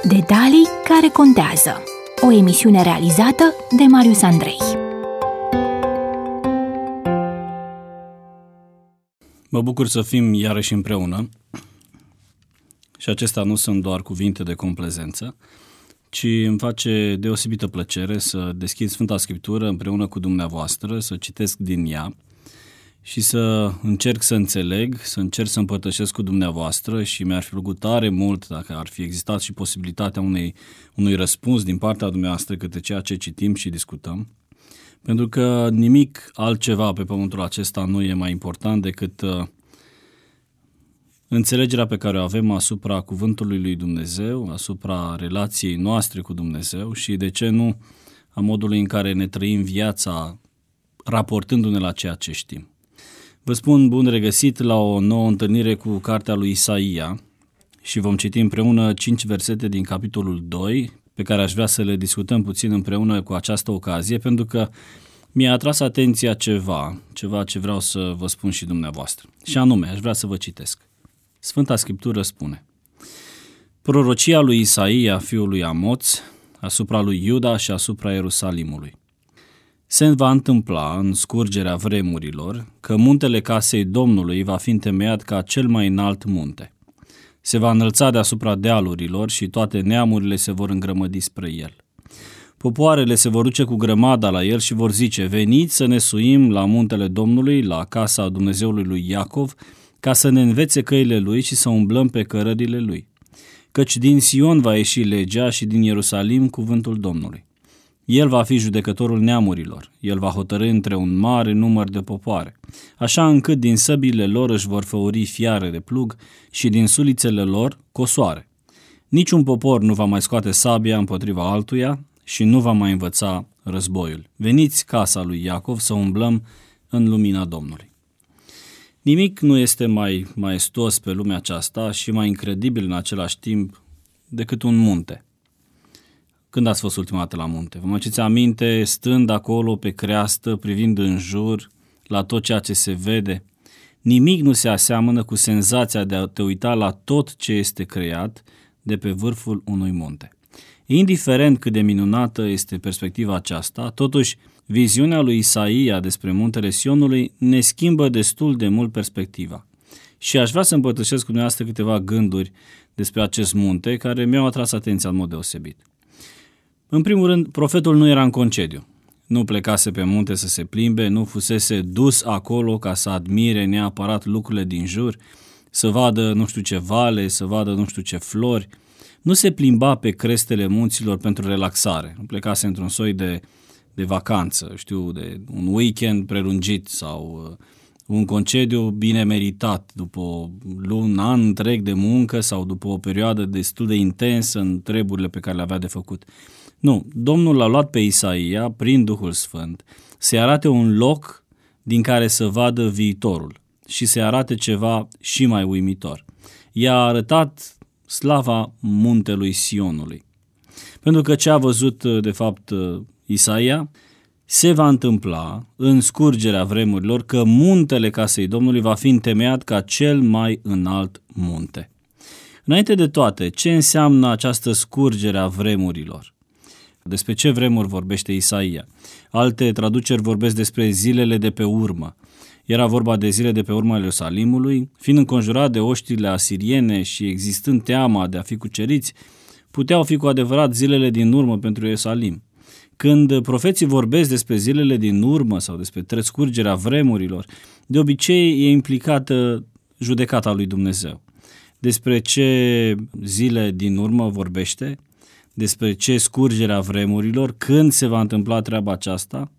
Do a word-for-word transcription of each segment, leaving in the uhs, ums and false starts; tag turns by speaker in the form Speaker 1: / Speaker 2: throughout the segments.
Speaker 1: Detalii care contează. O emisiune realizată de Marius Andrei.
Speaker 2: Mă bucur să fim iarăși împreună și acestea nu sunt doar cuvinte de complezență, ci îmi face deosebită plăcere să deschid Sfânta Scriptură împreună cu dumneavoastră, să citesc din ea și să încerc să înțeleg, să încerc să împărtășesc cu dumneavoastră și mi-ar fi plăcut tare mult dacă ar fi existat și posibilitatea unei, unui răspuns din partea dumneavoastră către ceea ce citim și discutăm, pentru că nimic altceva pe pământul acesta nu e mai important decât uh, înțelegerea pe care o avem asupra cuvântului lui Dumnezeu, asupra relației noastre cu Dumnezeu și, de ce nu, a modului în care ne trăim viața raportându-ne la ceea ce știm. Vă spun bun regăsit la o nouă întâlnire cu cartea lui Isaia și vom citi împreună cinci versete din capitolul doi, pe care aș vrea să le discutăm puțin împreună cu această ocazie, pentru că mi-a atras atenția ceva, ceva ce vreau să vă spun și dumneavoastră. Și anume, aș vrea să vă citesc. Sfânta Scriptură spune: prorocia lui Isaia, fiul lui Amoț, asupra lui Iuda și asupra Ierusalimului. Se va întâmpla în scurgerea vremurilor că muntele casei Domnului va fi întemeiat ca cel mai înalt munte. Se va înălța deasupra dealurilor și toate neamurile se vor îngrămădi spre el. Popoarele se vor duce cu grămada la el și vor zice: veniți să ne suim la muntele Domnului, la casa Dumnezeului lui Iacov, ca să ne învețe căile lui și să umblăm pe cărările lui. Căci din Sion va ieși legea și din Ierusalim cuvântul Domnului. El va fi judecătorul neamurilor, el va hotărî între un mare număr de popoare, așa încât din săbile lor își vor făuri fiare de plug și din sulițele lor cosoare. Niciun popor nu va mai scoate sabia împotriva altuia și nu va mai învăța războiul. Veniți, casa lui Iacov, să umblăm în lumina Domnului. Nimic nu este mai maestos pe lumea aceasta și mai incredibil în același timp decât un munte. Când ați fost ultima dată la munte? Vă mai aduceți aminte, stând acolo pe creastă, privind în jur, la tot ceea ce se vede? Nimic nu se aseamănă cu senzația de a te uita la tot ce este creat de pe vârful unui munte. Indiferent cât de minunată este perspectiva aceasta, totuși viziunea lui Isaia despre muntele Sionului ne schimbă destul de mult perspectiva. Și aș vrea să împărtășesc cu dumneavoastră câteva gânduri despre acest munte care mi-au atras atenția în mod deosebit. În primul rând, profetul nu era în concediu. Nu plecase pe munte să se plimbe, nu fusese dus acolo ca să admire neapărat lucrurile din jur, să vadă nu știu ce vale, să vadă nu știu ce flori. Nu se plimba pe crestele munților pentru relaxare. Nu plecase într-un soi de, de vacanță, știu, de un weekend prelungit sau un concediu bine meritat după un an întreg de muncă sau după o perioadă destul de intensă în treburile pe care le avea de făcut. Nu, Domnul l-a luat pe Isaia prin Duhul Sfânt să-i arate un loc din care să vadă viitorul și să-i arate ceva și mai uimitor. I-a arătat slava muntelui Sionului. Pentru că ce a văzut de fapt Isaia, se va întâmpla în scurgerea vremurilor că muntele casei Domnului va fi întemeiat ca cel mai înalt munte. Înainte de toate, ce înseamnă această scurgere a vremurilor? Despre ce vremuri vorbește Isaia? Alte traduceri vorbesc despre zilele de pe urmă. Era vorba de zile de pe urma Ierusalimului, fiind înconjurat de oștile asiriene și existând teama de a fi cuceriți, puteau fi cu adevărat zilele din urmă pentru Ierusalim. Când profeții vorbesc despre zilele din urmă sau despre scurgerea vremurilor, de obicei e implicată judecata lui Dumnezeu. Despre ce zile din urmă vorbește? Despre ce scurgerea vremurilor? Când se va întâmpla treaba aceasta?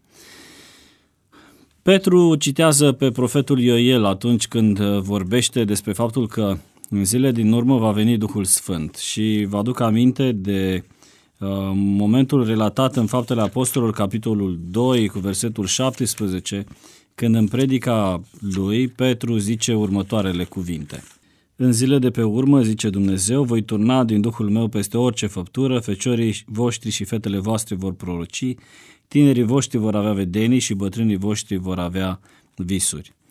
Speaker 2: Petru citează pe profetul Ioel atunci când vorbește despre faptul că în zile din urmă va veni Duhul Sfânt și vă aduc aminte de uh, momentul relatat în Faptele Apostolilor, capitolul doi, cu versetul șaptesprezece, când în predica lui Petru zice următoarele cuvinte. În zile de pe urmă, zice Dumnezeu, voi turna din Duhul meu peste orice făptură, feciorii voștri și fetele voastre vor proroci, tinerii voștri vor avea vedenii și bătrânii voștri vor avea visuri.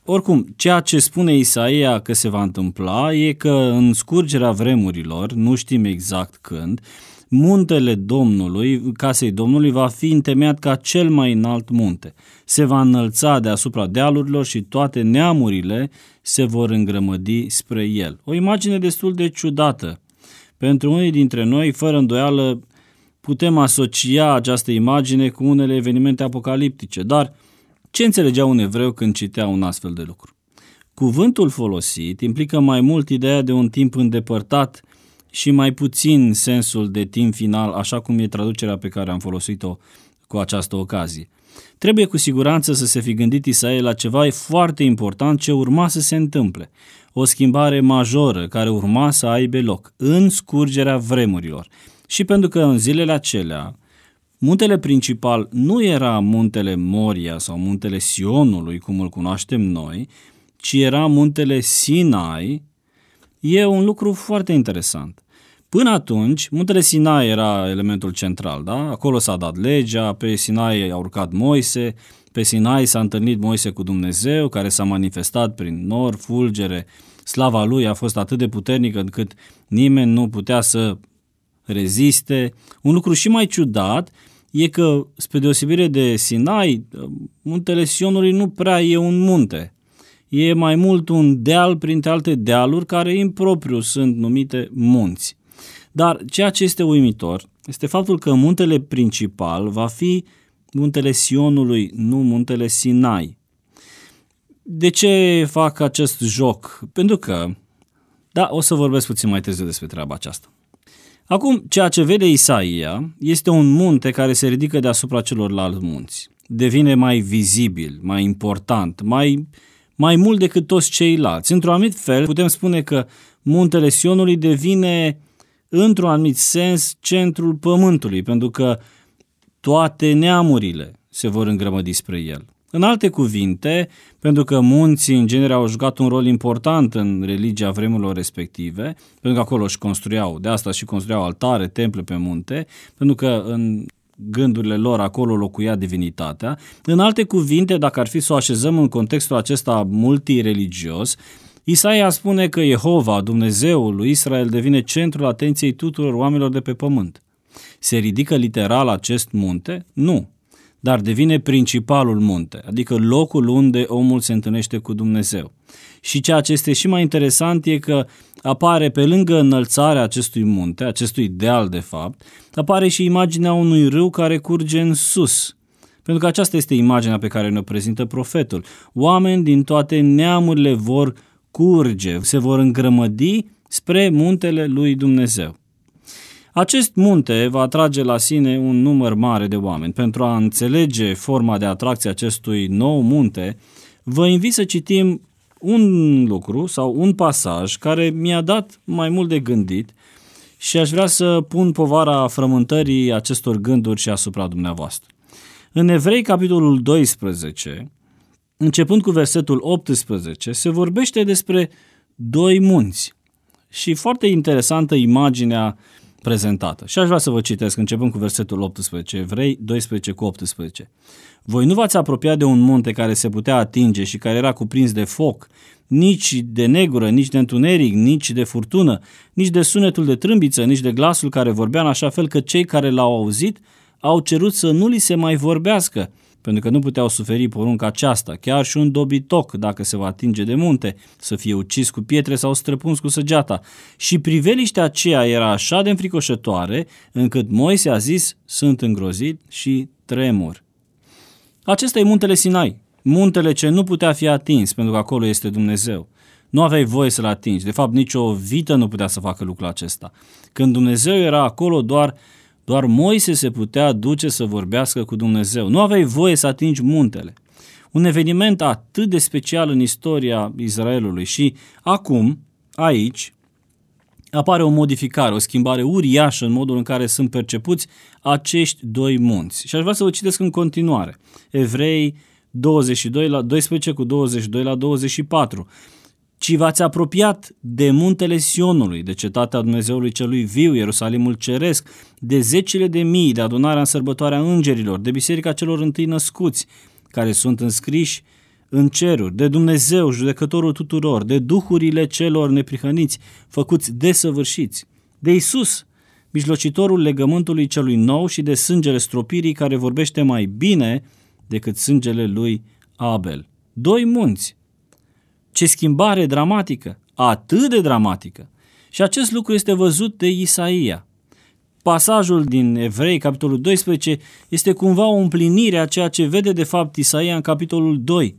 Speaker 2: oricum, ceea ce spune Isaia că se va întâmpla e că în scurgerea vremurilor, nu știm exact când, muntele Domnului, casei Domnului, va fi întemeiat ca cel mai înalt munte. Se va înălța deasupra dealurilor și toate neamurile se vor îngrămădi spre el. O imagine destul de ciudată. Pentru unii dintre noi, fără îndoială, putem asocia această imagine cu unele evenimente apocaliptice, dar ce înțelegea un evreu când citea un astfel de lucru? Cuvântul folosit implică mai mult ideea de un timp îndepărtat și mai puțin sensul de timp final, așa cum e traducerea pe care am folosit-o cu această ocazie. Trebuie cu siguranță să se fi gândit Isaia la ceva foarte important ce urma să se întâmple. O schimbare majoră care urma să aibă loc în scurgerea vremurilor. Și pentru că în zilele acelea muntele principal nu era muntele Moria sau muntele Sionului, cum îl cunoaștem noi, ci era muntele Sinai, e un lucru foarte interesant. Până atunci, muntele Sinai era elementul central, da? Acolo s-a dat legea, pe Sinai a urcat Moise, pe Sinai s-a întâlnit Moise cu Dumnezeu, care s-a manifestat prin nor, fulgere, slava lui a fost atât de puternică încât nimeni nu putea să reziste. Un lucru și mai ciudat e că, spre deosebire de Sinai, muntele Sionului nu prea e un munte. E mai mult un deal printre alte dealuri care impropriu sunt numite munți. Dar ceea ce este uimitor este faptul că muntele principal va fi muntele Sionului, nu muntele Sinai. De ce fac acest joc? Pentru că, da, o să vorbesc puțin mai târziu despre treaba aceasta. Acum, ceea ce vede Isaia este un munte care se ridică deasupra celorlalți munți. Devine mai vizibil, mai important, mai, mai mult decât toți ceilalți. Într-un anumit fel, putem spune că muntele Sionului devine, într-un anumit sens, centrul pământului, pentru că toate neamurile se vor îngrămădi spre el. În alte cuvinte, pentru că munții în genere au jucat un rol important în religia vremurilor respective, pentru că acolo își construiau, de asta și construiau altare, temple pe munte, pentru că în gândurile lor acolo locuia divinitatea. În alte cuvinte, dacă ar fi să o așezăm în contextul acesta multireligios, Isaia spune că Jehova, Dumnezeul lui Israel, devine centrul atenției tuturor oamenilor de pe pământ. Se ridică literal acest munte? Nu. Dar devine principalul munte, adică locul unde omul se întâlnește cu Dumnezeu. Și ceea ce este și mai interesant e că apare pe lângă înălțarea acestui munte, acestui deal de fapt, apare și imaginea unui râu care curge în sus. Pentru că aceasta este imaginea pe care ne-o prezintă profetul. Oameni din toate neamurile vor curge, se vor îngrămădi spre muntele lui Dumnezeu. Acest munte va atrage la sine un număr mare de oameni. Pentru a înțelege forma de atracție acestui nou munte, vă invit să citim un lucru sau un pasaj care mi-a dat mai mult de gândit și aș vrea să pun povara frământării acestor gânduri și asupra dumneavoastră. În Evrei, capitolul doisprezece, începând cu versetul optsprezece, se vorbește despre doi munți și foarte interesantă imaginea prezentată. Și aș vrea să vă citesc, începând cu versetul optsprezece, Evrei doisprezece cu optsprezece. Voi nu v-ați apropiat de un munte care se putea atinge și care era cuprins de foc, nici de negură, nici de întuneric, nici de furtună, nici de sunetul de trâmbiță, nici de glasul care vorbea în așa fel că cei care l-au auzit au cerut să nu li se mai vorbească, pentru că nu puteau suferi porunca aceasta, chiar și un dobitoc, dacă se va atinge de munte, să fie ucis cu pietre sau străpuns cu săgeata. Și priveliștea aceea era așa de înfricoșătoare, încât Moise a zis, sunt îngrozit și tremur. Acesta e muntele Sinai, muntele ce nu putea fi atins, pentru că acolo este Dumnezeu. Nu aveai voie să-l atingi, de fapt nicio vită nu putea să facă lucrul acesta. Când Dumnezeu era acolo, doar Doar Moise se putea duce să vorbească cu Dumnezeu. Nu aveai voie să atingi muntele. Un eveniment atât de special în istoria Israelului și acum, aici, apare o modificare, o schimbare uriașă în modul în care sunt percepuți acești doi munți. Și aș vrea să vă citesc în continuare. Evrei douăzeci și doi la doisprezece cu douăzeci și doi la douăzeci și patru. Ci v-ați apropiat de muntele Sionului, de cetatea Dumnezeului celui viu, Ierusalimul ceresc, de zecile de mii, de adunarea în sărbătoarea îngerilor, de biserica celor întâi născuți, care sunt înscriși în ceruri, de Dumnezeu, judecătorul tuturor, de duhurile celor neprihăniți, făcuți desăvârșiți, de Iisus, mijlocitorul legământului celui nou și de sângele stropirii care vorbește mai bine decât sângele lui Abel. Doi munți. Ce schimbare dramatică, atât de dramatică. Și acest lucru este văzut de Isaia. Pasajul din Evrei, capitolul doisprezece, este cumva o împlinire a ceea ce vede de fapt Isaia în capitolul doi.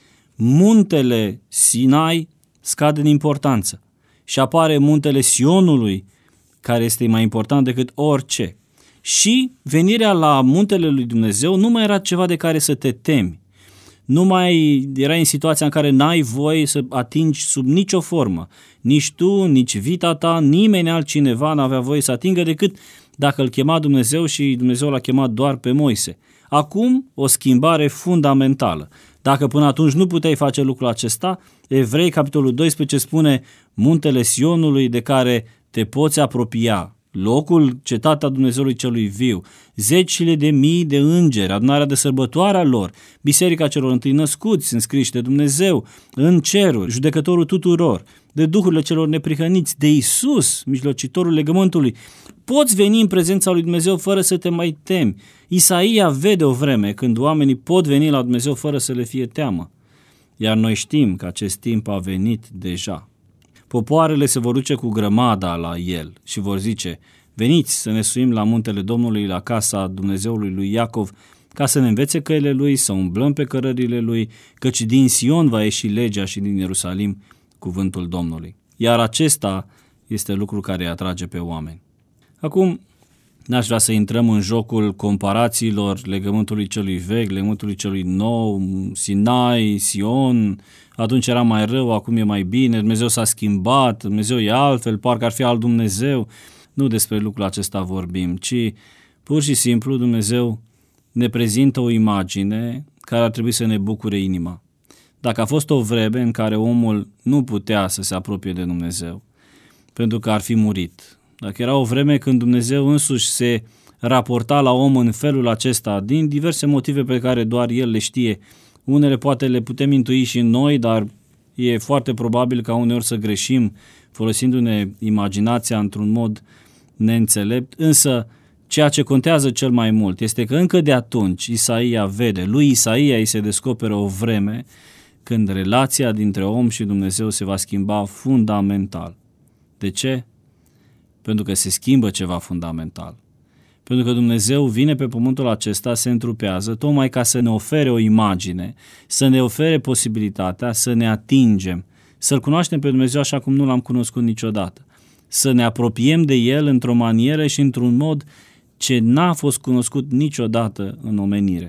Speaker 2: Muntele Sinai scade în importanță și apare muntele Sionului, care este mai important decât orice. Și venirea la muntele lui Dumnezeu nu mai era ceva de care să te temi. Nu mai erai în situația în care n-ai voie să atingi sub nicio formă. Nici tu, nici vita ta, nimeni altcineva n-avea voie să atingă decât dacă îl chema Dumnezeu și Dumnezeu l-a chemat doar pe Moise. Acum, o schimbare fundamentală. Dacă până atunci nu puteai face lucrul acesta, Evrei, capitolul doisprezece, spune muntele Sionului de care te poți apropia, locul, cetatea Dumnezeului celui viu, zecile de mii de îngeri, adunarea de sărbătoarea lor, biserica celor întâi născuți, înscriși de Dumnezeu, în ceruri, judecătorul tuturor, de duhurile celor neprihăniți, de Iisus, mijlocitorul legământului. Poți veni în prezența lui Dumnezeu fără să te mai temi. Isaia vede o vreme când oamenii pot veni la Dumnezeu fără să le fie teamă. Iar noi știm că acest timp a venit deja. Popoarele se vor duce cu grămada la el și vor zice: veniți să ne suim la muntele Domnului, la casa Dumnezeului lui Iacov, ca să ne învețe căile lui, să umblăm pe cărările lui, căci din Sion va ieși legea și din Ierusalim cuvântul Domnului. Iar acesta este lucru care îi atrage pe oameni. Acum, n-aș vrea să intrăm în jocul comparațiilor legământului celui vechi, legământului celui nou, Sinai, Sion, atunci era mai rău, acum e mai bine, Dumnezeu s-a schimbat, Dumnezeu e altfel, parcă ar fi alt Dumnezeu. Nu despre lucrul acesta vorbim, ci pur și simplu Dumnezeu ne prezintă o imagine care ar trebui să ne bucure inima. Dacă a fost o vreme în care omul nu putea să se apropie de Dumnezeu, pentru că ar fi murit, dacă era o vreme când Dumnezeu însuși se raporta la om în felul acesta, din diverse motive pe care doar El le știe, unele poate le putem intui și noi, dar e foarte probabil ca uneori să greșim folosindu-ne imaginația într-un mod neînțelept, însă ceea ce contează cel mai mult este că încă de atunci Isaia vede, lui Isaia îi se descoperă o vreme când relația dintre om și Dumnezeu se va schimba fundamental. De ce? Pentru că se schimbă ceva fundamental. Pentru că Dumnezeu vine pe pământul acesta, se întrupează, tocmai ca să ne ofere o imagine, să ne ofere posibilitatea să ne atingem, să-L cunoaștem pe Dumnezeu așa cum nu L-am cunoscut niciodată, să ne apropiem de El într-o manieră și într-un mod ce n-a fost cunoscut niciodată în omenire.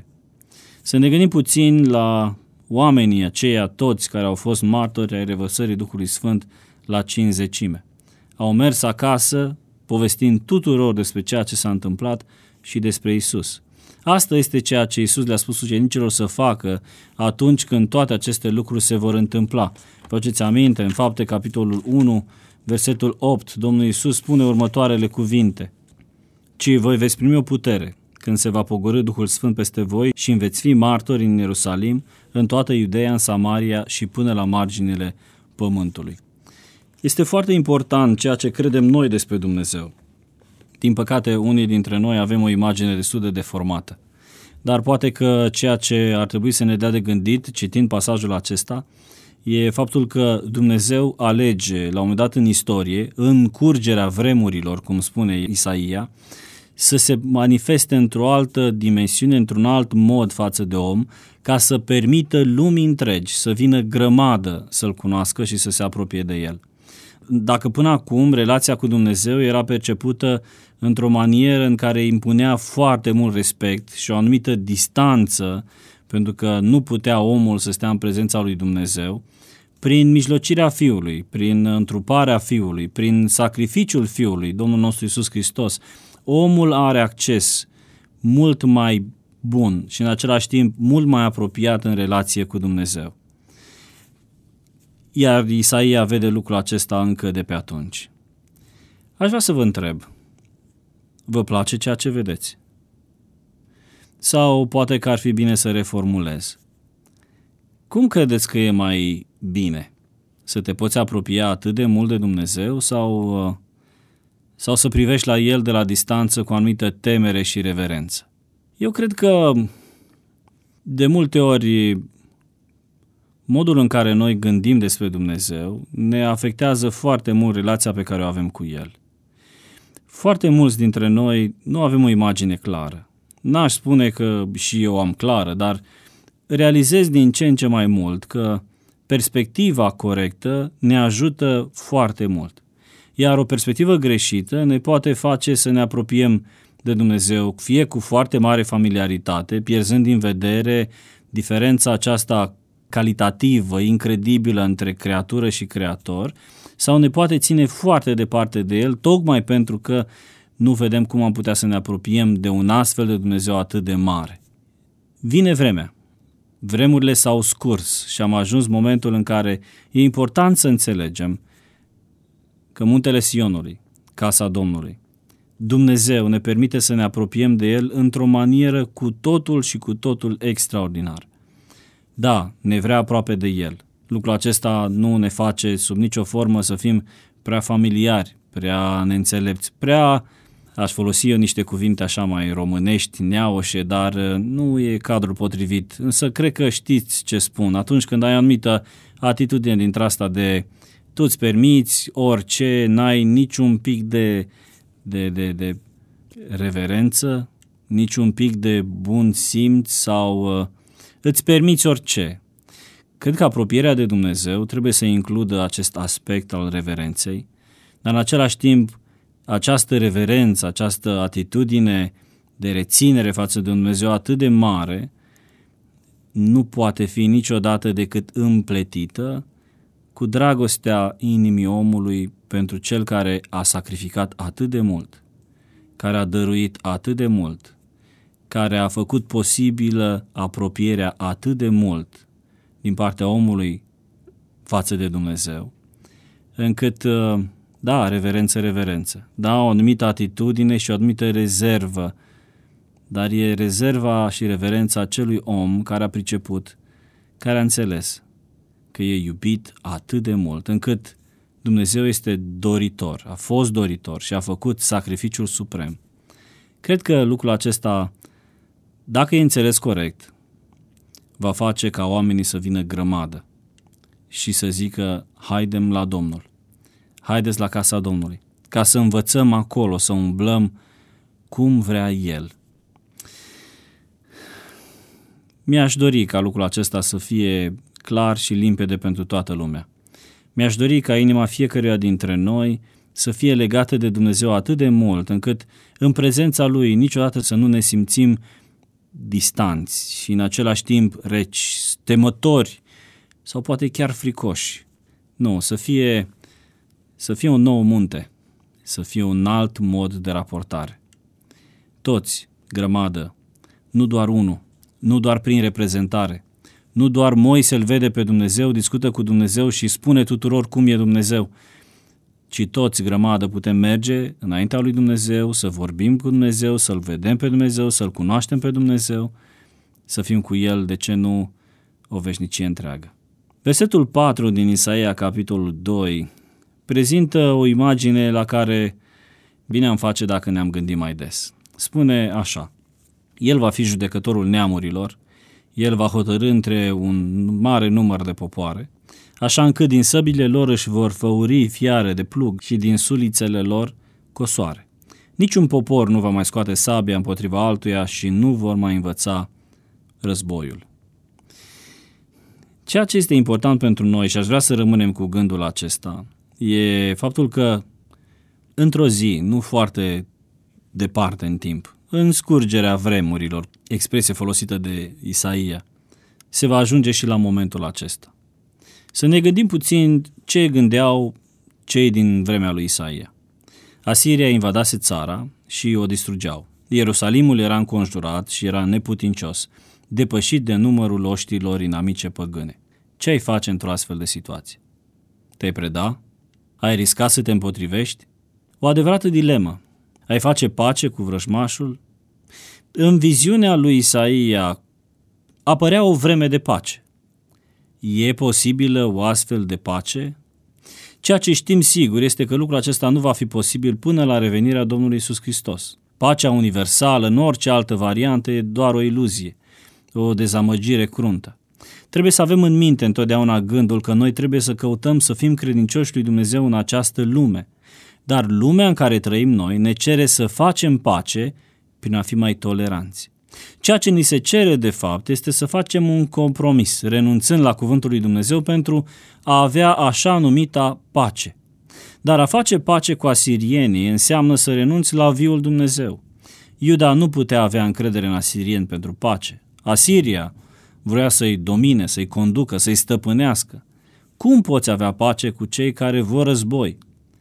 Speaker 2: Să ne gândim puțin la oamenii aceia toți care au fost martori ai revărsării Duhului Sfânt la cincizecime. Au mers acasă povestind tuturor despre ceea ce s-a întâmplat și despre Isus. Asta este ceea ce Isus le-a spus ucenicilor să facă atunci când toate aceste lucruri se vor întâmpla. Faceți aminte, în Fapte, capitolul unu, versetul opt, Domnul Iisus spune următoarele cuvinte: ci voi veți primi o putere când se va pogorî Duhul Sfânt peste voi și veți fi martori în Ierusalim, în toată Iudeea, în Samaria și până la marginile pământului. Este foarte important ceea ce credem noi despre Dumnezeu. Din păcate, unii dintre noi avem o imagine destul de deformată. Dar poate că ceea ce ar trebui să ne dea de gândit, citind pasajul acesta, e faptul că Dumnezeu alege, la un moment dat în istorie, în curgerea vremurilor, cum spune Isaia, să se manifeste într-o altă dimensiune, într-un alt mod față de om, ca să permită lumii întregi să vină grămadă să-L cunoască și să se apropie de El. Dacă până acum relația cu Dumnezeu era percepută într-o manieră în care impunea foarte mult respect și o anumită distanță, pentru că nu putea omul să stea în prezența lui Dumnezeu, prin mijlocirea Fiului, prin întruparea Fiului, prin sacrificiul Fiului, Domnul nostru Iisus Hristos, omul are acces mult mai bun și în același timp mult mai apropiat în relație cu Dumnezeu. Iar Isaia vede lucrul acesta încă de pe atunci. Aș vrea să vă întreb, vă place ceea ce vedeți? Sau poate că ar fi bine să reformulez. Cum credeți că e mai bine? Să te poți apropia atât de mult de Dumnezeu sau, sau să privești la El de la distanță cu anumită temere și reverență? Eu cred că de multe ori modul în care noi gândim despre Dumnezeu ne afectează foarte mult relația pe care o avem cu El. Foarte mulți dintre noi nu avem o imagine clară. N-aș spune că și eu am clară, dar realizez din ce în ce mai mult că perspectiva corectă ne ajută foarte mult. Iar o perspectivă greșită ne poate face să ne apropiem de Dumnezeu, fie cu foarte mare familiaritate, pierzând din vedere diferența aceasta calitativă, incredibilă între creatură și creator, sau ne poate ține foarte departe de El, tocmai pentru că nu vedem cum am putea să ne apropiem de un astfel de Dumnezeu atât de mare. Vine vremea. Vremurile s-au scurs și am ajuns momentul în care e important să înțelegem că muntele Sionului, casa Domnului, Dumnezeu ne permite să ne apropiem de El într-o manieră cu totul și cu totul extraordinar. Da, ne vrea aproape de El. Lucrul acesta nu ne face sub nicio formă să fim prea familiari, prea neînțelepți, prea, aș folosi eu niște cuvinte așa mai românești, neaușe, dar nu e cadrul potrivit. Însă cred că știți ce spun. Atunci când ai anumită atitudine dintre asta de tu îți permiți orice, n-ai niciun pic de, de, de, de reverență, niciun pic de bun simț sau uh, îți permiți orice. Cred că apropierea de Dumnezeu trebuie să includă acest aspect al reverenței, dar în același timp această reverență, această atitudine de reținere față de Dumnezeu atât de mare nu poate fi niciodată decât împletită cu dragostea inimii omului pentru cel care a sacrificat atât de mult, care a dăruit atât de mult, care a făcut posibilă apropierea atât de mult din partea omului față de Dumnezeu, încât, da, reverență, reverență, da, o anumită atitudine și o anumită rezervă, dar e rezerva și reverența acelui om care a priceput, care a înțeles că e iubit atât de mult, încât Dumnezeu este doritor, a fost doritor și a făcut sacrificiul suprem. Cred că lucrul acesta, dacă e înțeles corect, va face ca oamenii să vină grămadă și să zică, haidem la Domnul, haideți la casa Domnului, ca să învățăm acolo, să umblăm cum vrea El. Mi-aș dori ca lucrul acesta să fie clar și limpede pentru toată lumea. Mi-aș dori ca inima fiecăruia dintre noi să fie legată de Dumnezeu atât de mult, încât în prezența Lui niciodată să nu ne simțim distanți și în același timp reci, temători sau poate chiar fricoși. Nu, să fie, să fie un nou munte, să fie un alt mod de raportare. Toți, grămadă, nu doar unul, nu doar prin reprezentare, nu doar Moise îl vede pe Dumnezeu, discută cu Dumnezeu și spune tuturor cum e Dumnezeu, ci toți, grămadă, putem merge înaintea lui Dumnezeu, să vorbim cu Dumnezeu, să-L vedem pe Dumnezeu, să-L cunoaștem pe Dumnezeu, să fim cu El, de ce nu, o veșnicie întreagă. Versetul patru din Isaia, capitolul doi, prezintă o imagine la care bine am face dacă ne-am gândit mai des. Spune așa: El va fi judecătorul neamurilor, El va hotărî între un mare număr de popoare, așa încât din săbile lor își vor făuri fiare de plug și din sulițele lor cosoare. Niciun popor nu va mai scoate sabia împotriva altuia și nu vor mai învăța războiul. Ceea ce este important pentru noi, și aș vrea să rămânem cu gândul acesta, e faptul că într-o zi, nu foarte departe în timp, în scurgerea vremurilor, expresie folosită de Isaia, se va ajunge și la momentul acesta. Să ne gândim puțin ce gândeau cei din vremea lui Isaia. Asiria invadase țara și o distrugeau. Ierusalimul era înconjurat și era neputincios, depășit de numărul oștilor inamice păgâne. Ce ai face într-o astfel de situație? Te-ai preda? Ai risca să te împotrivești? O adevărată dilemă. Ai face pace cu vrăjmașul? În viziunea lui Isaia apărea o vreme de pace. E posibilă o astfel de pace? Ceea ce știm sigur este că lucrul acesta nu va fi posibil până la revenirea Domnului Iisus Hristos. Pacea universală, în orice altă variantă, e doar o iluzie, o dezamăgire cruntă. Trebuie să avem în minte întotdeauna gândul că noi trebuie să căutăm să fim credincioși lui Dumnezeu în această lume. Dar lumea în care trăim noi ne cere să facem pace prin a fi mai toleranți. Ceea ce ni se cere de fapt este să facem un compromis, renunțând la cuvântul lui Dumnezeu pentru a avea așa numita pace. Dar a face pace cu asirienii înseamnă să renunți la viul Dumnezeu. Iuda nu putea avea încredere în asirieni pentru pace. Asiria vrea să-i domine, să-i conducă, să-i stăpânească. Cum poți avea pace cu cei care vor război?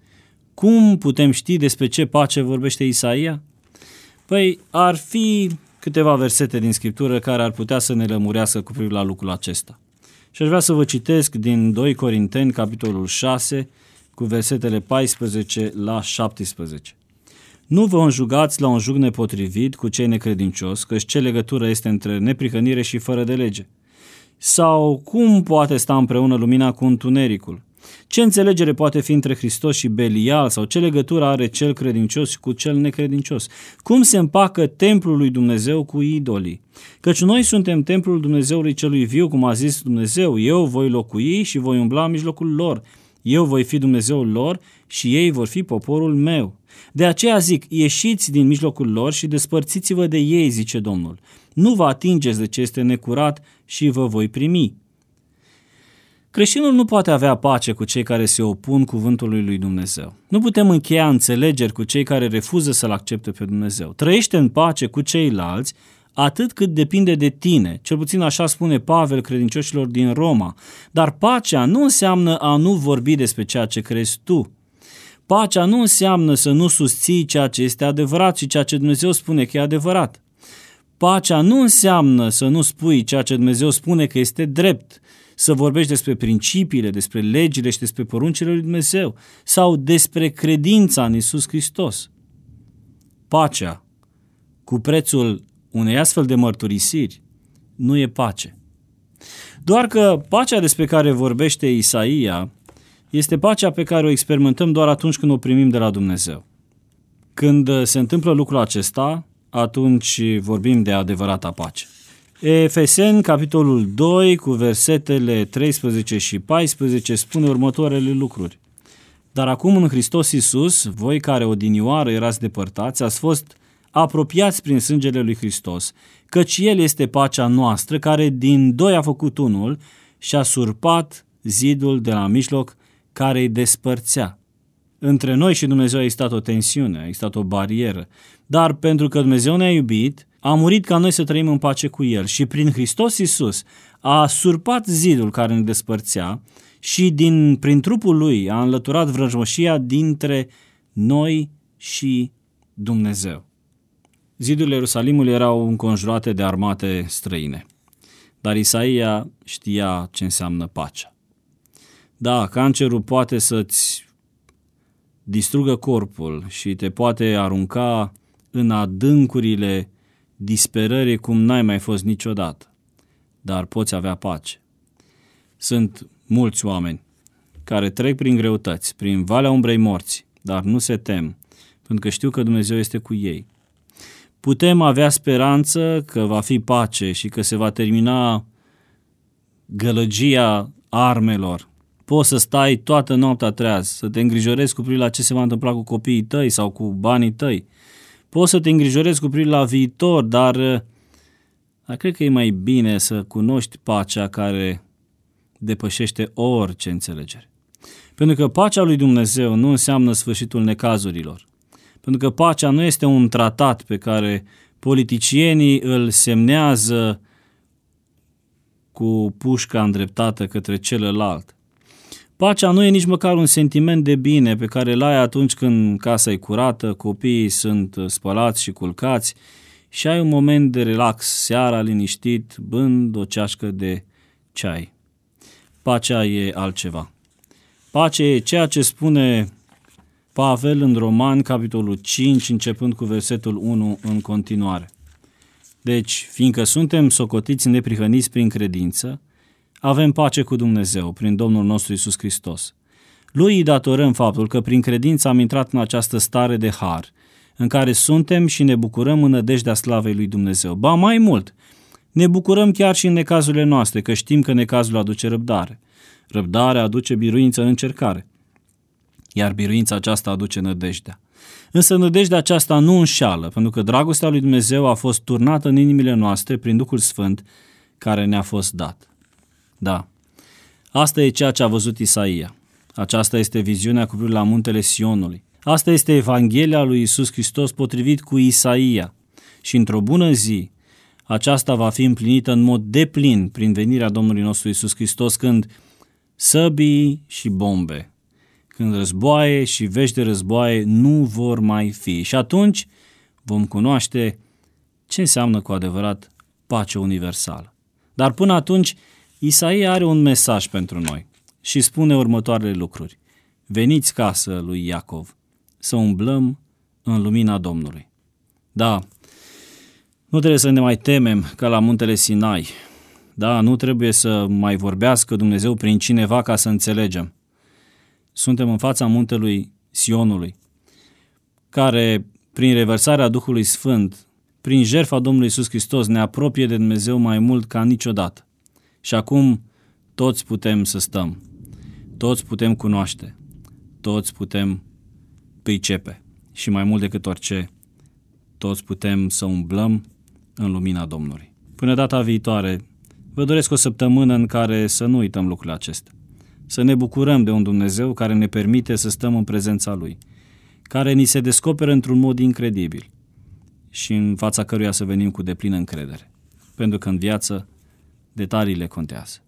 Speaker 2: Cum putem ști despre ce pace vorbește Isaia? Păi ar fi câteva versete din Scriptură care ar putea să ne lămurească cu privire la lucrul acesta. Și aș vrea să vă citesc din doi Corinteni, capitolul șase, cu versetele paisprezece la șaptesprezece. Nu vă înjugați la un jug nepotrivit cu cei necredincioși, căci ce legătură este între neprihănire și fără de lege? Sau cum poate sta împreună lumina cu întunericul? Ce înțelegere poate fi între Hristos și Belial sau ce legătură are cel credincios cu cel necredincios? Cum se împacă templul lui Dumnezeu cu idolii? Căci noi suntem templul Dumnezeului celui viu, cum a zis Dumnezeu, eu voi locui și voi umbla în mijlocul lor. Eu voi fi Dumnezeul lor și ei vor fi poporul meu. De aceea zic, ieșiți din mijlocul lor și despărțiți-vă de ei, zice Domnul. Nu vă atingeți de ce este necurat și vă voi primi. Creștinul nu poate avea pace cu cei care se opun cuvântului lui Dumnezeu. Nu putem încheia înțelegeri cu cei care refuză să-L accepte pe Dumnezeu. Trăiește în pace cu ceilalți atât cât depinde de tine, cel puțin așa spune Pavel credincioșilor din Roma. Dar pacea nu înseamnă a nu vorbi despre ceea ce crezi tu. Pacea nu înseamnă să nu susții ceea ce este adevărat și ceea ce Dumnezeu spune că e adevărat. Pacea nu înseamnă să nu spui ceea ce Dumnezeu spune că este drept, să vorbești despre principiile, despre legile și despre poruncile lui Dumnezeu sau despre credința în Iisus Hristos. Pacea, cu prețul unei astfel de mărturisiri, nu e pace. Doar că pacea despre care vorbește Isaia este pacea pe care o experimentăm doar atunci când o primim de la Dumnezeu. Când se întâmplă lucrul acesta, atunci vorbim de adevărata pace. Efeseni, capitolul doi, cu versetele treisprezece și paisprezece, spune următoarele lucruri. Dar acum în Hristos Iisus, voi care odinioară erați depărtați, ați fost apropiați prin sângele lui Hristos, căci El este pacea noastră, care din doi a făcut unul și a surpat zidul de la mijloc care îi despărțea. Între noi și Dumnezeu a existat o tensiune, a existat o barieră, dar pentru că Dumnezeu ne-a iubit, a murit ca noi să trăim în pace cu El și prin Hristos Iisus a surpat zidul care ne despărțea și din, prin trupul Lui a înlăturat vrăjmășia dintre noi și Dumnezeu. Zidurile Ierusalimului erau înconjurate de armate străine, dar Isaia știa ce înseamnă pacea. Da, cancerul poate să-ți distrugă corpul și te poate arunca în adâncurile disperării cum n-ai mai fost niciodată, dar poți avea pace. Sunt mulți oameni care trec prin greutăți, prin valea umbrei morții, dar nu se tem, pentru că știu că Dumnezeu este cu ei. Putem avea speranță că va fi pace și că se va termina gălăgia armelor. Poți să stai toată noaptea treaz, să te îngrijorezi cu privire la ce se va întâmpla cu copiii tăi sau cu banii tăi. Poți să te îngrijorezi cu privire la viitor, dar, dar cred că e mai bine să cunoști pacea care depășește orice înțelegere. Pentru că pacea lui Dumnezeu nu înseamnă sfârșitul necazurilor. Pentru că pacea nu este un tratat pe care politicienii îl semnează cu pușca îndreptată către celălalt. Pacea nu e nici măcar un sentiment de bine pe care îl ai atunci când casa e curată, copiii sunt spălați și culcați și ai un moment de relax seara, liniștit, bând o ceașcă de ceai. Pacea e altceva. Pacea e ceea ce spune Pavel în Romani, capitolul cinci, începând cu versetul unu în continuare. Deci, fiindcă suntem socotiți neprihăniți prin credință, avem pace cu Dumnezeu prin Domnul nostru Iisus Hristos. Lui îi datorăm faptul că prin credință am intrat în această stare de har, în care suntem și ne bucurăm în nădejdea slavei lui Dumnezeu. Ba mai mult, ne bucurăm chiar și în necazurile noastre, că știm că necazul aduce răbdare. Răbdarea aduce biruință în încercare, iar biruința aceasta aduce nădejdea. Însă nădejdea aceasta nu înșeală, pentru că dragostea lui Dumnezeu a fost turnată în inimile noastre prin Duhul Sfânt care ne-a fost dat. Da, asta e ceea ce a văzut Isaia. Aceasta este viziunea cu privire la muntele Sionului. Asta este Evanghelia lui Iisus Hristos potrivit cu Isaia. Și într-o bună zi, aceasta va fi împlinită în mod deplin prin venirea Domnului nostru Iisus Hristos, când săbii și bombe, când războaie și vești de războaie nu vor mai fi. Și atunci vom cunoaște ce înseamnă cu adevărat pace universală. Dar până atunci, Isaia are un mesaj pentru noi și spune următoarele lucruri. Veniți casă lui Iacov, să umblăm în lumina Domnului. Da, nu trebuie să ne mai temem ca la muntele Sinai. Da, nu trebuie să mai vorbească Dumnezeu prin cineva ca să înțelegem. Suntem în fața muntelui Sionului, care, prin revărsarea Duhului Sfânt, prin jertfa Domnului Iisus Hristos, ne apropie de Dumnezeu mai mult ca niciodată. Și acum toți putem să stăm, toți putem cunoaște, toți putem pricepe și mai mult decât orice, toți putem să umblăm în lumina Domnului. Până data viitoare, vă doresc o săptămână în care să nu uităm lucrurile acestea. Să ne bucurăm de un Dumnezeu care ne permite să stăm în prezența Lui, care ni se descoperă într-un mod incredibil și în fața căruia să venim cu deplină încredere, pentru că în viață detaliile contează.